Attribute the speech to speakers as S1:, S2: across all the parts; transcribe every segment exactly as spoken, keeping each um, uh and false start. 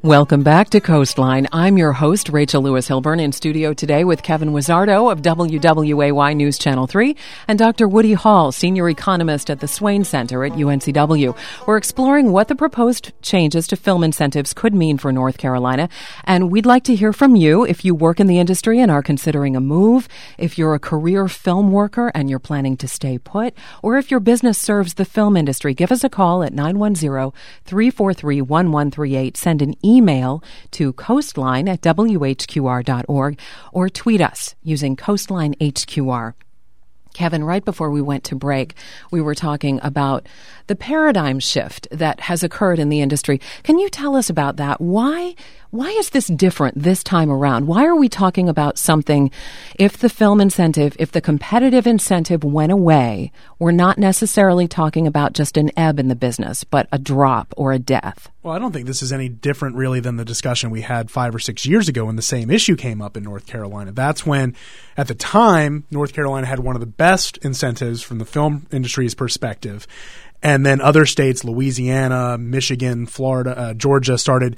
S1: Welcome back to Coastline. I'm your host, Rachel Lewis Hilburn, in studio today with Kevin Wizzardo of W W A Y News Channel three and Doctor Woody Hall, senior economist at the Swain Center at U N C W. We're exploring what the proposed changes to film incentives could mean for North Carolina, and we'd like to hear from you if you work in the industry and are considering a move, if you're a career film worker and you're planning to stay put, or if your business serves the film industry. Give us a call at nine one zero, three four three, one one three eight. Send an email Email to coastline at w h q r dot org or tweet us using Coastline H Q R. Kevin, right before we went to break, we were talking about the paradigm shift that has occurred in the industry. Can you tell us about that? Why why is this different this time around? Why are we talking about something, if the film incentive, if the competitive incentive went away, we're not necessarily talking about just an ebb in the business, but a drop or a death?
S2: Well, I don't think this is any different really than the discussion we had five or six years ago when the same issue came up in North Carolina. That's when, at the time, North Carolina had one of the best incentives from the film industry's perspective. And then other states, Louisiana, Michigan, Florida, uh, Georgia, started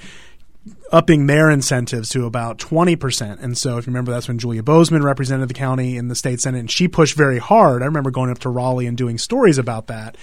S2: upping their incentives to about twenty percent. And so if you remember, that's when Julia Bozeman represented the county in the state senate, and she pushed very hard. I remember going up to Raleigh and doing stories about that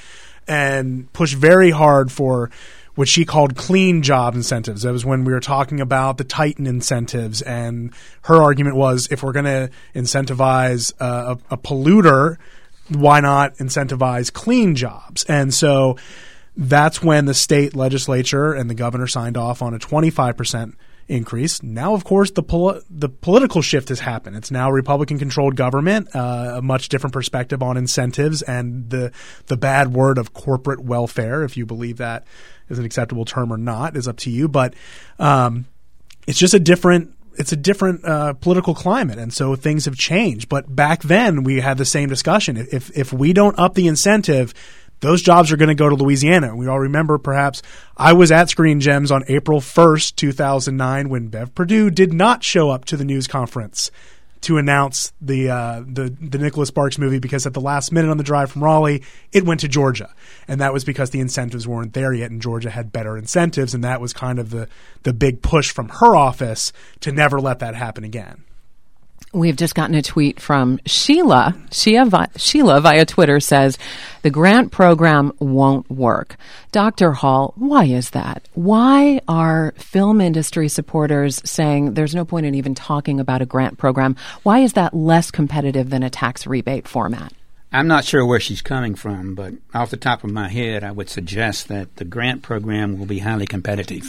S2: and pushed very hard for what she called clean job incentives. That was when we were talking about the Titan incentives, and her argument was, if we're going to incentivize uh, a, a polluter, why not incentivize clean jobs? And so that's when the state legislature and the governor signed off on a twenty-five percent increase. Now, of course, the pol- the political shift has happened. It's now a Republican-controlled government, uh, a much different perspective on incentives and the the bad word of corporate welfare, if you believe that is an acceptable term or not, is up to you. But um, it's just a different it's a different uh, political climate, and so things have changed. But back then, we had the same discussion. If if we don't up the incentive, those jobs are going to go to Louisiana. We all remember, perhaps, I was at Screen Gems on April first, two thousand nine, when Bev Perdue did not show up to the news conference to announce the uh, the the Nicholas Sparks movie, because at the last minute on the drive from Raleigh, it went to Georgia. And that was because the incentives weren't there yet, and Georgia had better incentives, and that was kind of the, the big push from her office to never let that happen again.
S1: We've just gotten a tweet from Sheila. Sheila, Sheila via Twitter says, the grant program won't work. Doctor Hall, why is that? Why are film industry supporters saying there's no point in even talking about a grant program? Why is that less competitive than a tax rebate format?
S3: I'm not sure where she's coming from, but off the top of my head, I would suggest that the grant program will be highly competitive.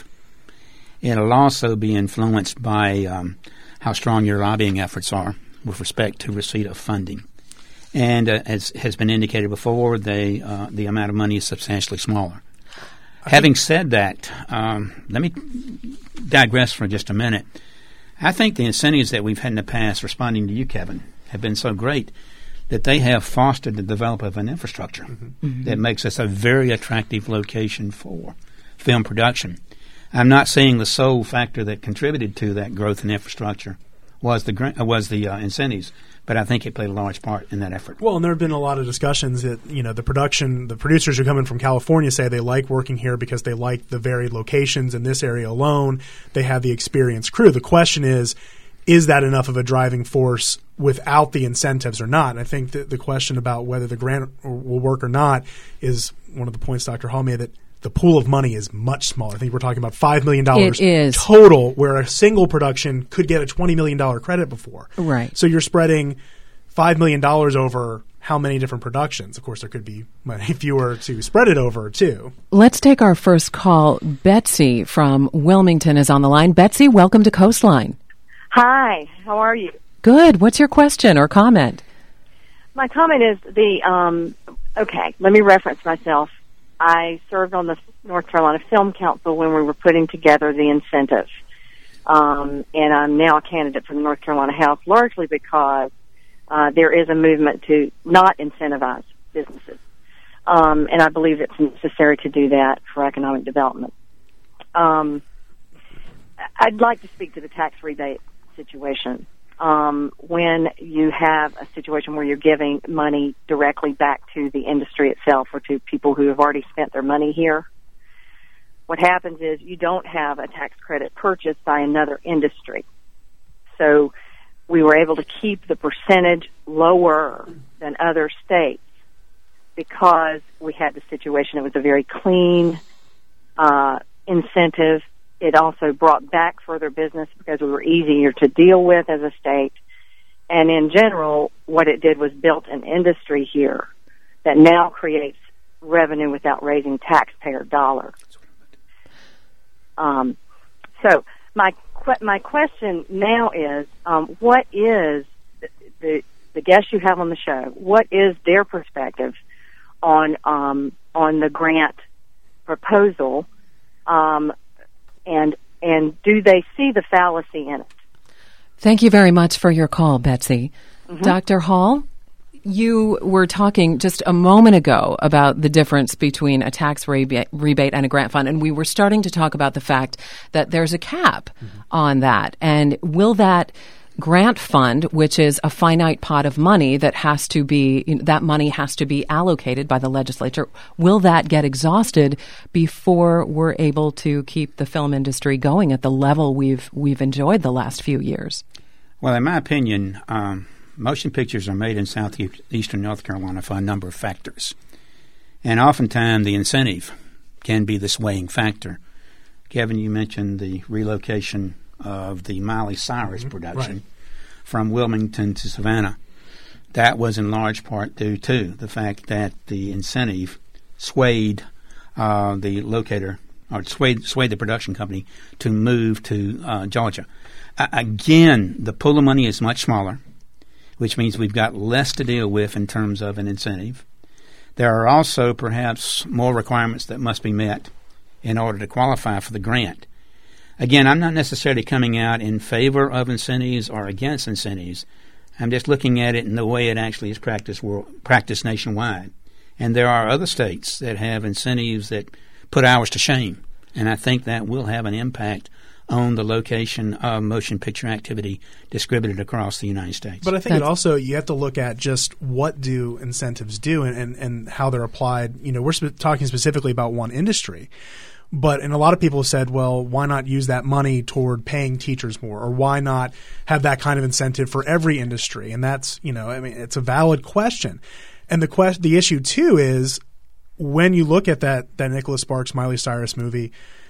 S3: It'll also be influenced by um, how strong your lobbying efforts are with respect to receipt of funding. And uh, as has been indicated before, they, uh, the amount of money is substantially smaller. I Having said that, um, let me digress for just a minute. I think the incentives that we've had in the past, responding to you, Kevin, have been so great that they have fostered the development of an infrastructure mm-hmm. Mm-hmm. that makes us a very attractive location for film production. I'm not saying the sole factor that contributed to that growth in infrastructure was the uh, was the uh, incentives, but I think it played a large part in that effort.
S2: Well, and there have been a lot of discussions that, you know, the production, the producers who come in from California say they like working here because they like the varied locations in this area alone. They have the experienced crew. The question is, is that enough of a driving force without the incentives or not? And I think that the question about whether the grant will work or not is one of the points Doctor Hall made, that the pool of money is much smaller. I think we're talking about five million dollars total, where a single production could get a twenty million dollars credit before.
S1: Right.
S2: So you're spreading five million dollars over how many different productions? Of course, there could be many fewer to spread it over, too.
S1: Let's take our first call. Betsy from Wilmington is on the line. Betsy, welcome to Coastline.
S4: Hi. How are you?
S1: Good. What's your question or comment?
S4: My comment is the, um, okay, let me reference myself. I served on the North Carolina Film Council when we were putting together the incentive. Um, and I'm now a candidate for the North Carolina House, largely because uh, there is a movement to not incentivize businesses. Um, and I believe it's necessary to do that for economic development. Um, I'd like to speak to the tax rebate situation. Um, when you have a situation where you're giving money directly back to the industry itself or to people who have already spent their money here, what happens is you don't have a tax credit purchased by another industry. So we were able to keep the percentage lower than other states because we had the situation. It was a very clean uh, incentive. It also brought back further business because we were easier to deal with as a state. And in general, what it did was built an industry here that now creates revenue without raising taxpayer dollars. Um, so my que- my question now is, um, what is the, the the guests you have on the show? What is their perspective on um, on the grant proposal, um, and and do they see the fallacy in it?
S1: Thank you very much for your call, Betsy.
S4: Mm-hmm.
S1: Doctor Hall, you were talking just a moment ago about the difference between a tax rebate, rebate and a grant fund, and we were starting to talk about the fact that there's a cap mm-hmm. on that. And will that grant fund, which is a finite pot of money that has to be, that money has to be allocated by the legislature, will that get exhausted before we're able to keep the film industry going at the level we've we've enjoyed the last few years?
S3: Well, in my opinion, um, motion pictures are made in southeastern North Carolina for a number of factors. And oftentimes the incentive can be the swaying factor. Kevin, you mentioned the relocation of the Miley Cyrus mm-hmm. production right. from Wilmington to Savannah. That was in large part due to the fact that the incentive swayed uh, the locator, or swayed, swayed the production company to move to uh, Georgia. Uh, again, the pool of money is much smaller, which means we've got less to deal with in terms of an incentive. There are also perhaps more requirements that must be met in order to qualify for the grant. Again, I'm not necessarily coming out in favor of incentives or against incentives. I'm just looking at it in the way it actually is practiced, world, practiced nationwide. And there are other states that have incentives that put ours to shame. And I think that will have an impact on the location of motion picture activity distributed across the United States.
S2: But I think That's, it also, you have to look at just what do incentives do and, and, and how they're applied. You know, we're sp- talking specifically about one industry. But and a lot of people have said, well, why not use that money toward paying teachers more, or why not have that kind of incentive for every industry? And that's, you know, I mean, it's a valid question. And the quest, the issue too is when you look at that that Nicholas Sparks Miley Cyrus movie,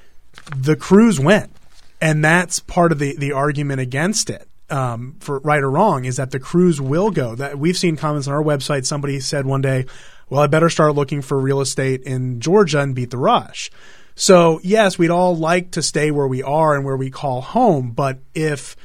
S2: the crews went, and that's part of the the argument against it. Um, for right or wrong, is that the crews will go. That we've seen comments on our website. Somebody said one day, "Well, I better start looking for real estate in Georgia and beat the rush." So, yes, we'd all like to stay where we are and where we call home, but if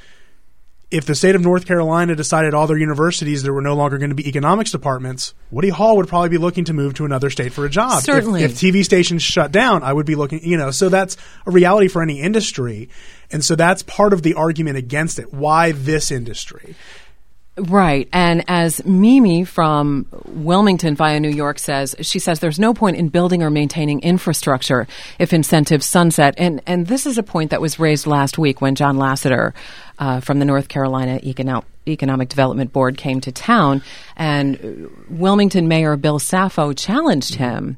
S2: if the state of North Carolina decided all their universities there were no longer going to be economics departments, Woody Hall would probably be looking to move to another state for a job.
S1: Certainly.
S2: If, if T V stations shut down, I would be looking, you know, so that's a reality for any industry. And so that's part of the argument against it. Why this industry?
S1: Right. And as Mimi from Wilmington via New York says, she says there's no point in building or maintaining infrastructure if incentives sunset. And and this is a point that was raised last week when John Lasseter uh, from the North Carolina Econo- Economic Development Board came to town. And Wilmington Mayor Bill Saffo challenged him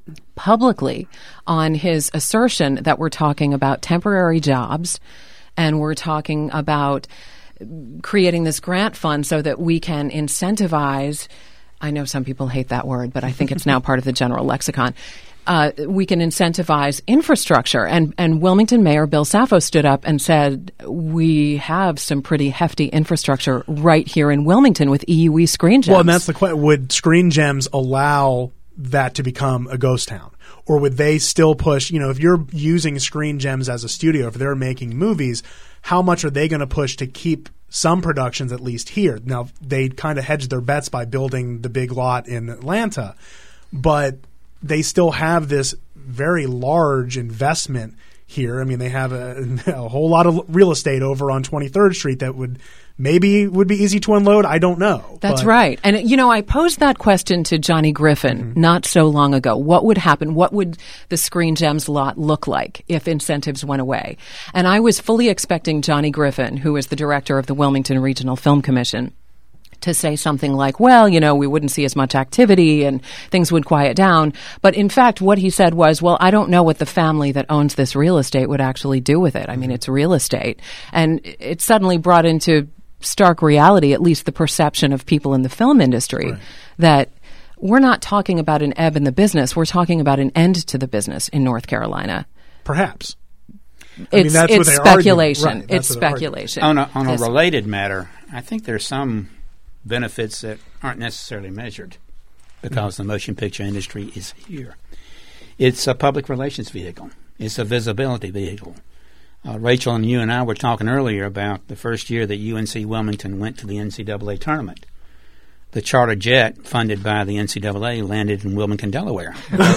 S1: publicly on his assertion that we're talking about temporary jobs and we're talking about creating this grant fund so that we can incentivize, I know some people hate that word, but I think it's now part of the general lexicon. Uh, we can incentivize infrastructure. And, and Wilmington Mayor Bill Saffo stood up and said, we have some pretty hefty infrastructure right here in Wilmington with E U E Screen Gems.
S2: Well, and that's the question. Would Screen Gems allow that to become a ghost town? Or would they still push, you know, if you're using Screen Gems as a studio, if they're making movies, how much are they going to push to keep some productions at least here? Now, they kind of hedged their bets by building the big lot in Atlanta, but they still have this very large investment here. I mean, they have a, a whole lot of real estate over on twenty-third Street that would maybe would be easy to unload. I don't know.
S1: That's
S2: but.
S1: right. And, you know, I posed that question to Johnny Griffin mm-hmm. not so long ago. What would happen? What would the Screen Gems lot look like if incentives went away? And I was fully expecting Johnny Griffin, who is the director of the Wilmington Regional Film Commission, to say something like, well, you know, we wouldn't see as much activity and things would quiet down. But in fact, what he said was, well, I don't know what the family that owns this real estate would actually do with it. I mean, it's real estate. And it suddenly brought into stark reality, at least the perception of people in the film industry, right, that we're not talking about an ebb in the business. We're talking about an end to the business in North Carolina.
S2: Perhaps. I
S1: it's
S2: mean, that's
S1: it's
S2: what they
S1: speculation.
S2: Right,
S1: it's speculation.
S3: On a, on a
S1: This-
S3: related matter, I think there's some benefits that aren't necessarily measured because the motion picture industry is here. It's a public relations vehicle. It's a visibility vehicle. Uh, Rachel and you and I were talking earlier about the first year that U N C Wilmington went to the N C double A tournament. The charter jet funded by the N C double A landed in Wilmington, Delaware.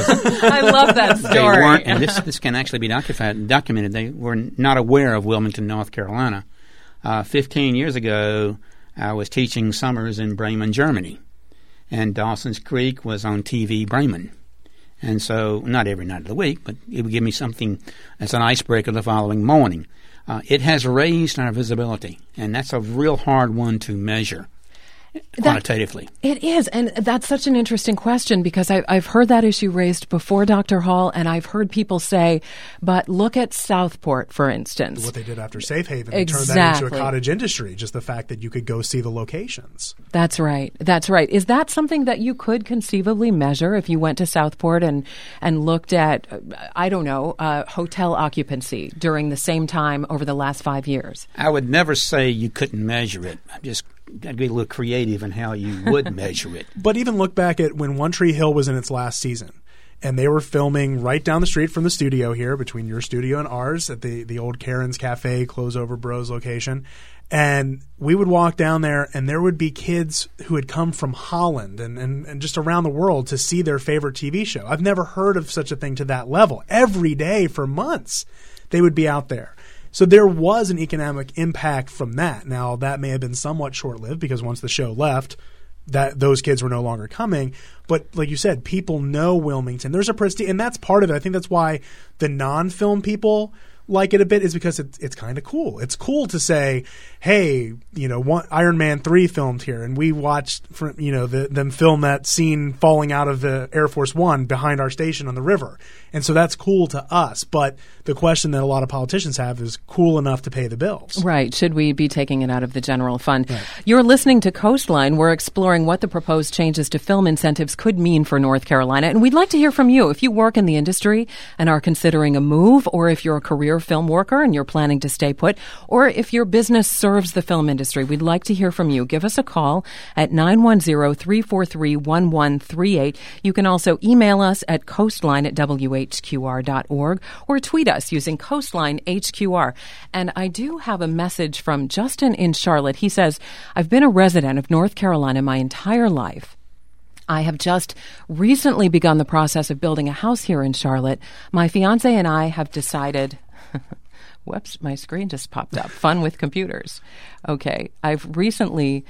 S1: I love that story.
S3: They weren't, and this, this can actually be docu- documented. They were not aware of Wilmington, North Carolina. Uh, Fifteen years ago, I was teaching summers in Bremen, Germany, and Dawson's Creek was on T V Bremen. And so, not every night of the week, but it would give me something as an icebreaker the following morning. Uh, it has raised our visibility, and that's a real hard one to measure quantitatively.
S1: That, it is, and that's such an interesting question because I, I've heard that issue raised before, Doctor Hall, and I've heard people say, but look at Southport, for instance.
S2: What they did after Safe Haven,
S1: exactly.
S2: they turned that into a cottage industry, just the fact that you could go see the locations.
S1: That's right. That's right. Is that something that you could conceivably measure if you went to Southport and, and looked at, uh, I don't know, uh, hotel occupancy during the same time over the last five years?
S3: I would never say you couldn't measure it. I'm just got to be a little creative in how you would measure it.
S2: But even look back at when One Tree Hill was in its last season, and they were filming right down the street from the studio here, between your studio and ours, at the, the old Karen's Cafe, Close Over Bros location. And we would walk down there, and there would be kids who had come from Holland and, and, and just around the world to see their favorite T V show. I've never heard of such a thing to that level. Every day for months, they would be out there. So there was an economic impact from that. Now, that may have been somewhat short-lived because once the show left, that those kids were no longer coming. But like you said, people know Wilmington. There's a prestige, and that's part of it. I think that's why the non-film people like it a bit, is because it, it's kind of cool. It's cool to say, hey, you know, one, Iron Man three filmed here, and we watched, for, you know, the, them film that scene falling out of the Air Force One behind our station on the river. And so that's cool to us. But the question that a lot of politicians have is cool enough to pay the bills.
S1: Right. Should we be taking it out of the general fund?
S2: Right.
S1: You're listening to Coastline. We're exploring what the proposed changes to film incentives could mean for North Carolina. And we'd like to hear from you. If you work in the industry and are considering a move, or if you're a career film worker and you're planning to stay put, or if your business serves the film industry, we'd like to hear from you. Give us a call at nine one zero, three four three, one one three eight. You can also email us at coastline at w h q r dot org or tweet us using Coastline H Q R. And I do have a message from Justin in Charlotte. He says, I've been a resident of North Carolina my entire life. I have just recently begun the process of building a house here in Charlotte. My fiance and I have decided... Whoops, my screen just popped up. Fun with computers. Okay, I've recently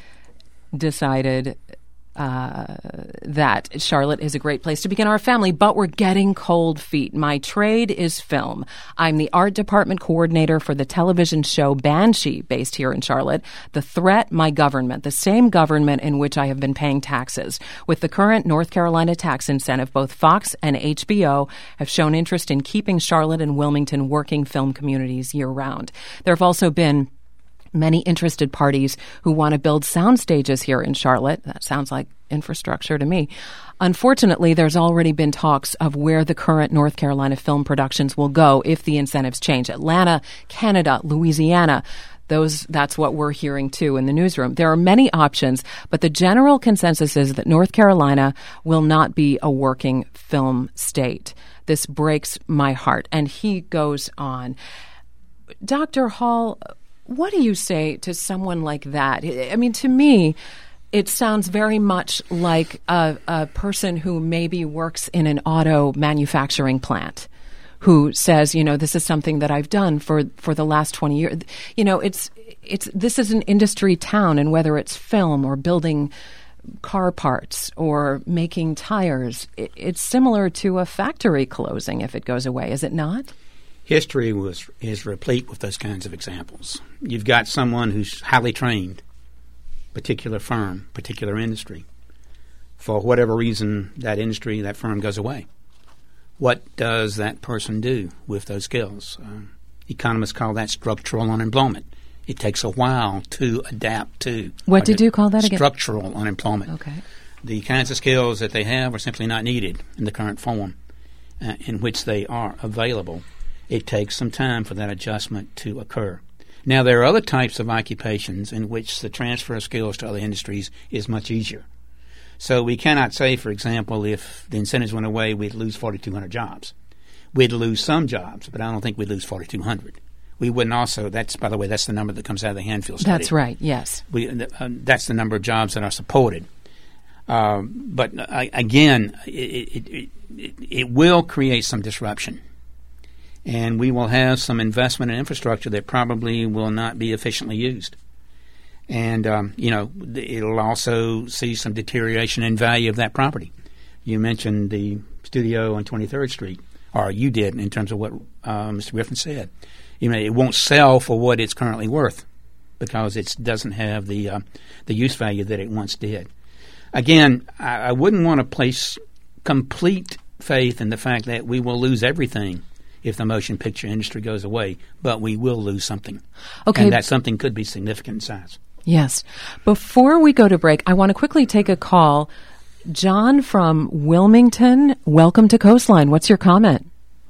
S1: decided uh, that Charlotte is a great place to begin our family, but we're getting cold feet. My trade is film. I'm the art department coordinator for the television show Banshee, based here in Charlotte. The threat, my government, the same government in which I have been paying taxes. With the current North Carolina tax incentive, both Fox and H B O have shown interest in keeping Charlotte and Wilmington working film communities year-round. There have also been many interested parties who want to build sound stages here in Charlotte. That sounds like infrastructure to me. Unfortunately, there's already been talks of where the current North Carolina film productions will go if the incentives change. Atlanta, Canada, Louisiana. Those, that's what we're hearing, too, in the newsroom. There are many options, but the general consensus is that North Carolina will not be a working film state. This breaks my heart. And he goes on. Doctor Hall, what do you say to someone like that? I mean, to me, it sounds very much like a, a person who maybe works in an auto manufacturing plant who says, you know, this is something that I've done for, for the last twenty years. You know, it's it's this is an industry town, and whether it's film or building car parts or making tires, it, it's similar to a factory closing if it goes away, is it not?
S3: History was is replete with those kinds of examples. You've got someone who's highly trained, particular firm, particular industry. For whatever reason, that industry, that firm goes away. What does that person do with those skills? Um, economists call that structural unemployment. It takes a while to adapt to.
S1: What did you call that again?
S3: Structural unemployment.
S1: Okay.
S3: The kinds of skills that they have are simply not needed in the current form uh, in which they are available. It takes some time for that adjustment to occur. Now, there are other types of occupations in which the transfer of skills to other industries is much easier. So we cannot say, for example, if the incentives went away, we'd lose forty-two hundred jobs. We'd lose some jobs, but I don't think we'd lose forty-two hundred. We wouldn't also, that's, by the way, that's the number that comes out of the Hanfield study.
S1: That's right, yes.
S3: We, uh, that's the number of jobs that are supported. Um, but uh, again, it, it, it, it will create some disruption. And we will have some investment in infrastructure that probably will not be efficiently used. And, um, you know, it'll also see some deterioration in value of that property. You mentioned the studio on twenty-third Street, or you did in terms of what uh, Mister Griffin said. You know, it won't sell for what it's currently worth because it doesn't have the uh, the use value that it once did. Again, I, I wouldn't want to place complete faith in the fact that we will lose everything if the motion picture industry goes away, but we will lose something.
S1: Okay.
S3: And that something could be significant in size.
S1: Yes. Before we go to break, I want to quickly take a call. John from Wilmington, welcome to Coastline. What's your comment?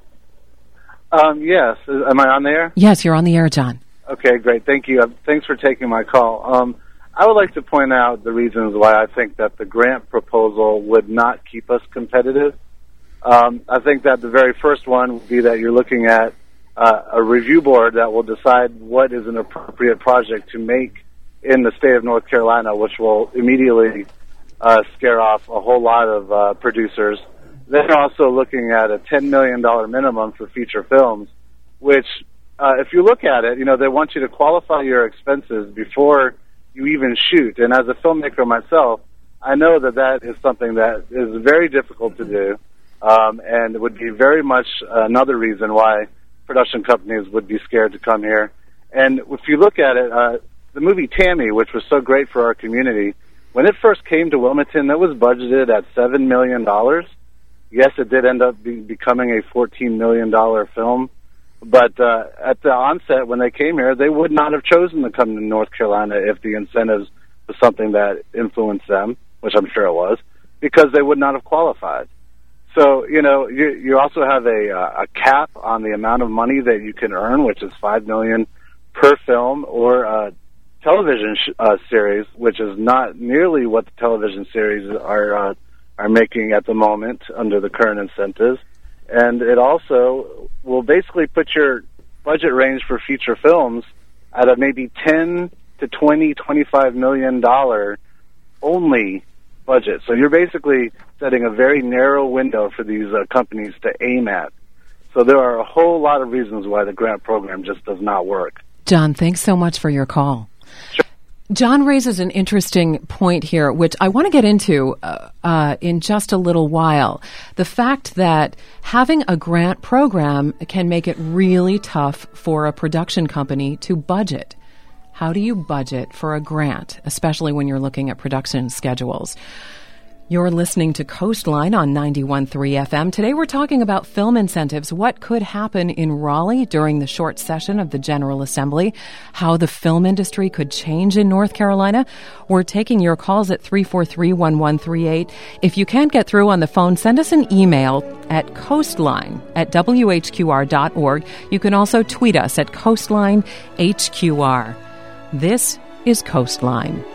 S5: Um, yes. Am I on the air?
S1: Yes, you're on the air, John.
S5: Okay, great. Thank you. Uh, thanks for taking my call. Um, I would like to point out the reasons why I think that the grant proposal would not keep us competitive. Um, I think that the very first one would be that you're looking at uh, a review board that will decide what is an appropriate project to make in the state of North Carolina, which will immediately uh, scare off a whole lot of uh, producers. They're also looking at a ten million dollars minimum for feature films, which, uh, if you look at it, you know, they want you to qualify your expenses before you even shoot. And as a filmmaker myself, I know that that is something that is very difficult to do, um, and would be very much another reason why production companies would be scared to come here. And if you look at it, uh, the movie Tammy, which was so great for our community, when it first came to Wilmington, it was budgeted at seven million dollars. Yes, it did end up be, becoming a fourteen million dollars film. But uh, at the onset, when they came here, they would not have chosen to come to North Carolina if the incentives was something that influenced them, which I'm sure it was, because they would not have qualified. So, you know, you, you also have a, uh, a cap on the amount of money that you can earn, which is five million dollars per film or uh, television sh- uh, series, which is not nearly what the television series are uh, are making at the moment under the current incentives. And it also will basically put your budget range for feature films at a maybe ten to twenty, twenty-five million dollar only budget. So you're basically setting a very narrow window for these uh, companies to aim at. So there are a whole lot of reasons why the grant program just does not work.
S1: John, thanks so much for your call.
S5: Sure.
S1: John raises an interesting point here, which I want to get into uh, uh, in just a little while. The fact that having a grant program can make it really tough for a production company to budget. How do you budget for a grant, especially when you're looking at production schedules? You're listening to Coastline on ninety-one point three F M. Today we're talking about film incentives, what could happen in Raleigh during the short session of the General Assembly, how the film industry could change in North Carolina. We're taking your calls at three four three, one one three eight. If you can't get through on the phone, send us an email at coastline at w h q r dot org. You can also tweet us at coastline H Q R. This is Coastline.